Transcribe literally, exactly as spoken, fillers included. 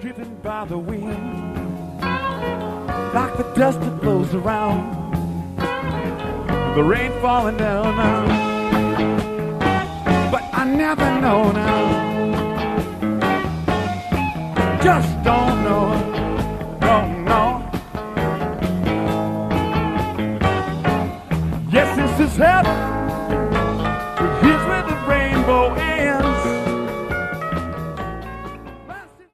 driven by the wind, like the dust that blows around, the rain falling down now. But I never know now, just don't know, don't know. Yes, this is heaven.